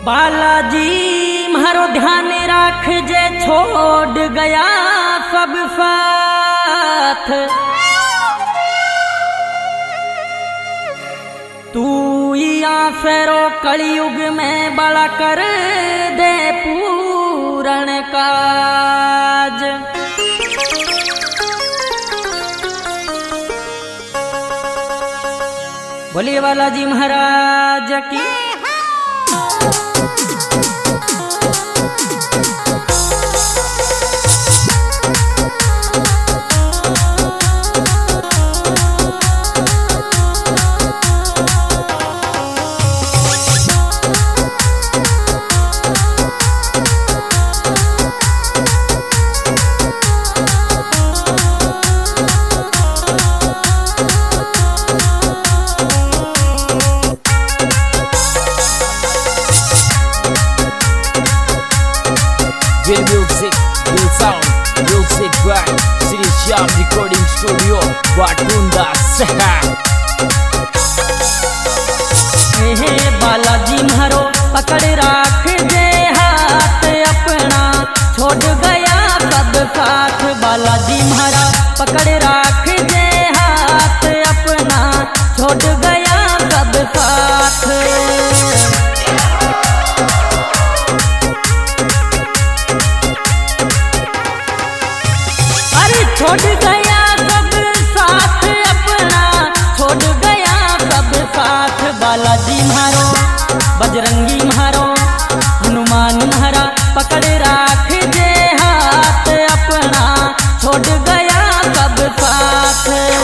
बालाजी म्हारो ध्यान राख जे छोड़ गया सब साथ। तू या फेरो कलयुग में बड़ा कर दे पूर्ण काज। बोलिए बालाजी महाराज की। Real music, real sound, music by Sri Shyam Recording Studio, Batunda Seha। हे बालाजी म्हारो पकड़ राख जे हाथ अपना, छोड़ गया सब साथ। बालाजी म्हारा पकड़ राख जे हाथ अपना, छोड़ गया सब साथ। छोड़ गया सब साथ अपना, छोड़ गया सब साथ। बालाजी म्हारो बजरंगी म्हारो हनुमान म्हारा पकड़ राख जे हाथ अपना, छोड़ गया सब साथ।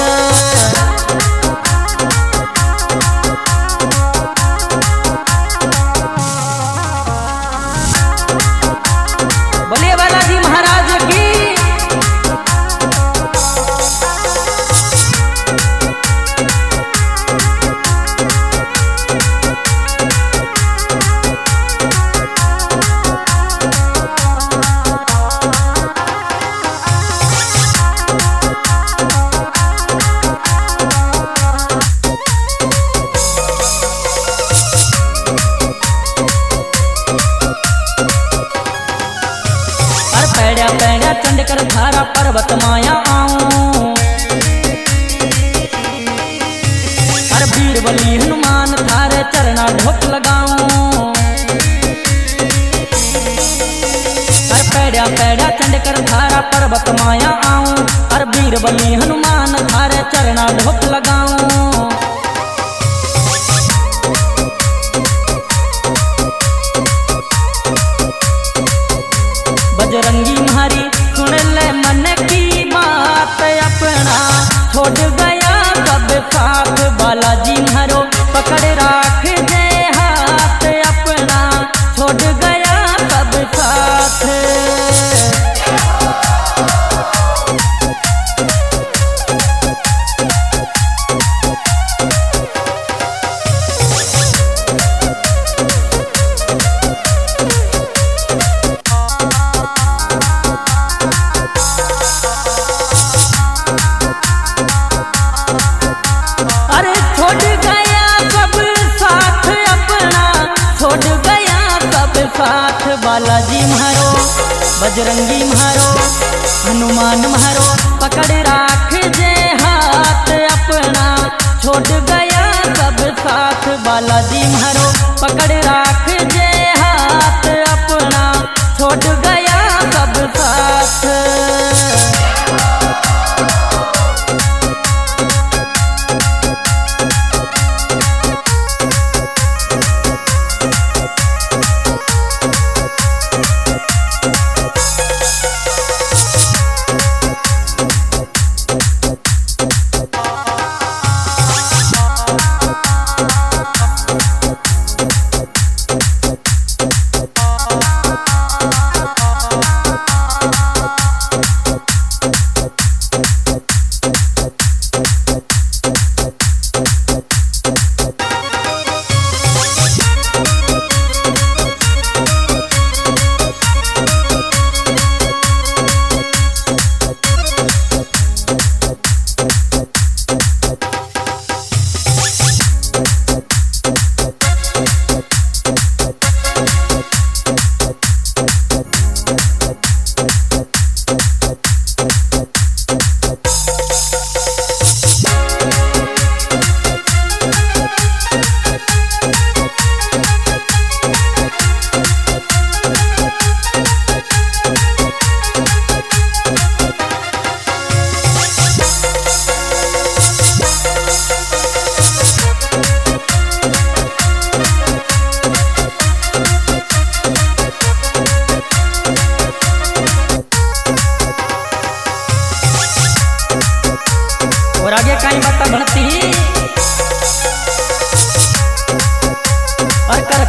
बोलिए बालाजी महाराज की। पैड़ा पैड़ा चंड कर थारा पर्वत माया आऊं, हर वीर बली हनुमान थारे चरना ढोक लगाऊं। हर पैड़ा पैड़ा चंड कर थारा पर्वत माया आऊं, हर वीर बली हनुमान थारे चरना ढोक लगाऊं। बजरंगी म्हारी सुन ले मन की बात अपना, छोड़ गया सब साथ। बालाजी म्हारो पकड़ राख जे हाथ अपना, छोड़ गया सब साथ। बालाजी म्हारो बजरंगी म्हारो हनुमान म्हारो पकड़ राख जे हाथ अपना, छोड़ गया सब साथ। बालाजी म्हारो पकड़ राख जे हाथ अपना, छोड़ गया सब साथ।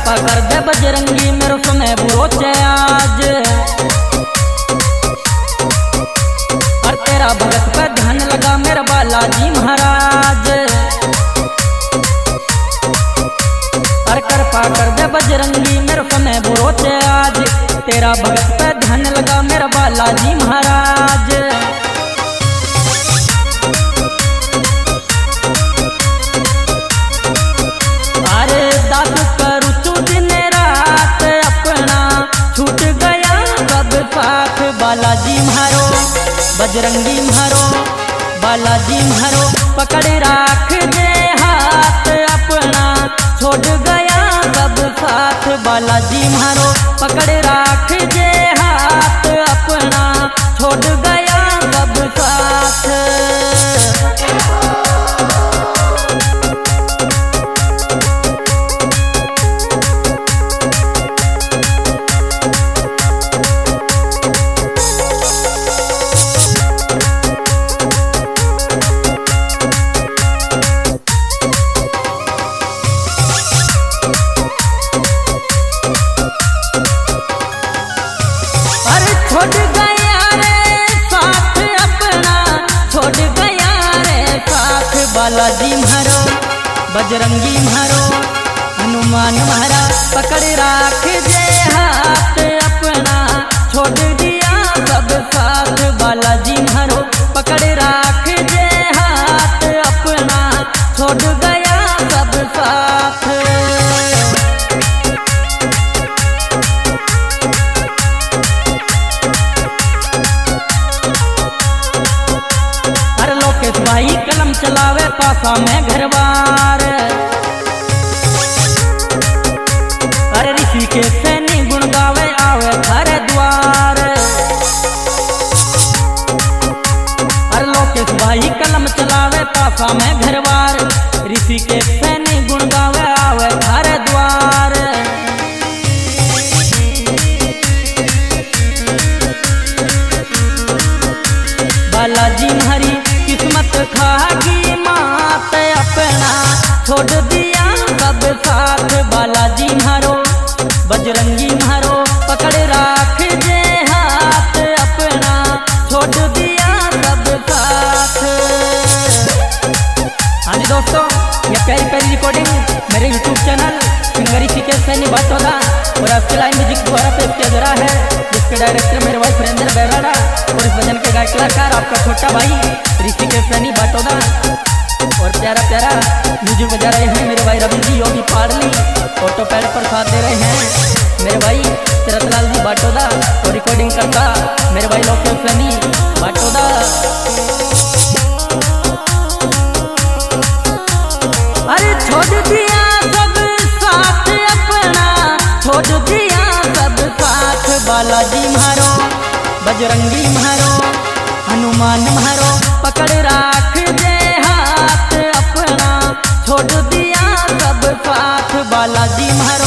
कृपा कर दे बजरंगी मेरो समय बुरो चे आज। और तेरा भगत पे ध्यान लगा मेरा बालाजी महाराज। और कृपा कर दे बजरंगी मेरो समय बुरो चे आज। तेरा भगत पे ध्यान लगा मेरा बालाजी महाराज। अरे दास करू तू दिन रात अपना छूट गया कब साथ बालाजी म्हारो बजरंगी म्हारो बालाजी म्हारो पकड़ राख दे हाथ अपना छोड़ गया कब साथ बालाजी म्हारो पकड़ राख दे हाथ अपना छोड़ गया कब साथ। छोड़ गया रे साथ अपना छोड़ गया रे साथ बालाजी म्हारो बजरंगी म्हारो हनुमान म्हारा पकड़ राख दे हाथ अपना छोड़ दिया सब साथ बालाजी म्हारो पकड़ राख दे हाथ अपना छोड़ गया सब साथ। भाई कलम चलावे पासा में घरबार। अरे ऋषि के सैनी गुण गावे आवे थारे द्वार। अरे लोकेश भाई कलम चलावे पासा में घरबार। ऋषि के सैनी गुण गावे आवे थारे द्वार। बालाजी म्हारी किस्मत खागी मात अपना छोड़ दिया सब साथ बालाजी म्हारो बजरंगी म्हारो पकड़ राख दे हाथ अपना छोड़ दिया सब साथ। हाँ जी दोस्तों, ये प्यारी प्यारी रिकॉर्डिंग मेरे YouTube चैनल सिंगरी सी के सैनी बाटोला और आपके लाइन म्यूजिक द्वारा पेश किया जा रहा है, जिसके डायरेक्टर मेरे भाई सुरेंद्र बैराड़ा और इस भजन के गायक कलाकार आपका छोटा भाई ऋषि के सैनी बाटोदा। और प्यारा प्यारा म्यूजिक बजा रहे हैं मेरे भाई रवि जी योगी पारली। ऑटो पैड पर साथ दे रहे हैं मेरे भाई शरतलाल जी बाटोदा और रिकॉर्डिंग करता मेरे भाई लोकेश सैनी बाटोदा। अरे छोड़ दिया सब साथ अपना छोड़ दिया सब साथ बालाजी म्हारो बजरंगी म्हारो हनुमान म्हारो पकड़ राख दे हाथ अपना छोड़ दिया सब साथ बालाजी म्हारो